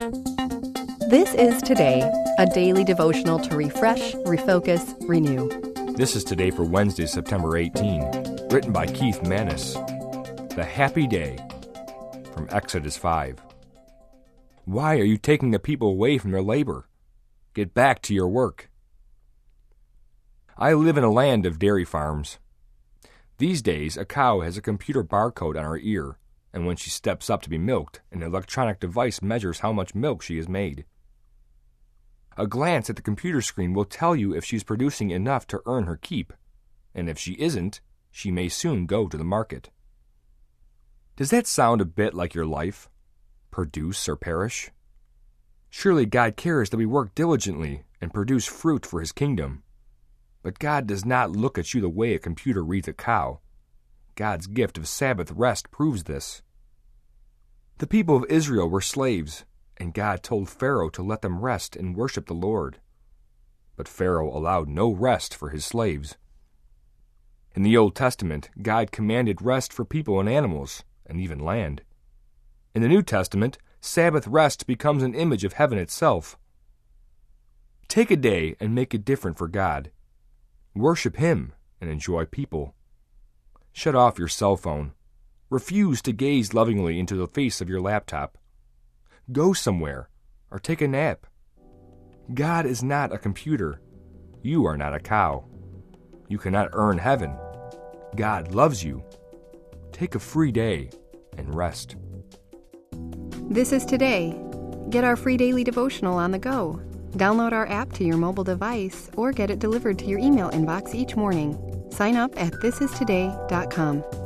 This is Today, a daily devotional to refresh, refocus, renew. This is Today for Wednesday, September 18, written by Keith Manis. The Happy Day, from Exodus 5. Why are you taking the people away from their labor? Get back to your work. I live in a land of dairy farms. These days, a cow has a computer barcode on her ear, and when she steps up to be milked, an electronic device measures how much milk she has made. A glance at the computer screen will tell you if she's producing enough to earn her keep, and if she isn't, she may soon go to the market. Does that sound a bit like your life? Produce or perish? Surely God cares that we work diligently and produce fruit for His kingdom. But God does not look at you the way a computer reads a cow. God's gift of Sabbath rest proves this. The people of Israel were slaves, and God told Pharaoh to let them rest and worship the Lord. But Pharaoh allowed no rest for his slaves. In the Old Testament, God commanded rest for people and animals, and even land. In the New Testament, Sabbath rest becomes an image of heaven itself. Take a day and make it different for God. Worship Him and enjoy people. Shut off your cell phone. Refuse to gaze lovingly into the face of your laptop. Go somewhere or take a nap. God is not a computer. You are not a cow. You cannot earn heaven. God loves you. Take a free day and rest. This is Today. Get our free daily devotional on the go. Download our app to your mobile device or get it delivered to your email inbox each morning. Sign up at thisistoday.com.